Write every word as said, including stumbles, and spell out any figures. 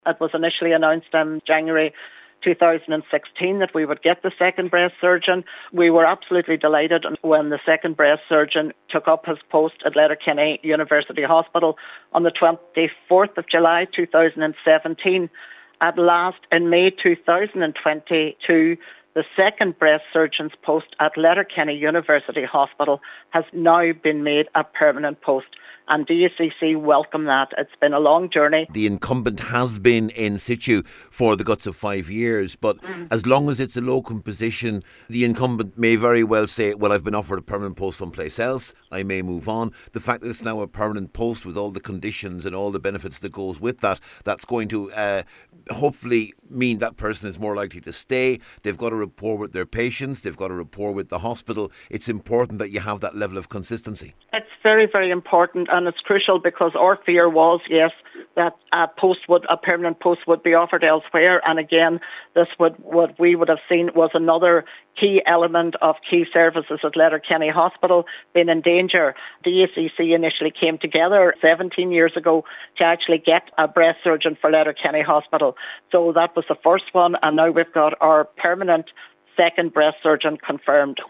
It was initially announced in January two thousand sixteen that we would get the second breast surgeon. We were absolutely delighted when the second breast surgeon took up his post at Letterkenny University Hospital on the twenty-fourth of July two thousand seventeen. At last, in May two thousand twenty-two, the second breast surgeon's post at Letterkenny University Hospital has now been made a permanent post. And D S C C welcome that. It's been a long journey. The incumbent has been in situ for the guts of five years, but mm. as long as it's a locum position, the incumbent may very well say, well, I've been offered a permanent post someplace else, I may move on. The fact that it's now a permanent post with all the conditions and all the benefits that goes with that, that's going to uh, hopefully mean that person is more likely to stay. They've got a rapport with their patients, they've got a rapport with the hospital. It's important that you have that level of consistency. It's very, very important, and it's crucial because our fear was, yes, that a post would, a permanent post would be offered elsewhere. And again, this would, what we would have seen was another key element of key services at Letterkenny Hospital being in danger. The A C C initially came together seventeen years ago to actually get a breast surgeon for Letterkenny Hospital. So that was the first one, and now we've got our permanent second breast surgeon confirmed.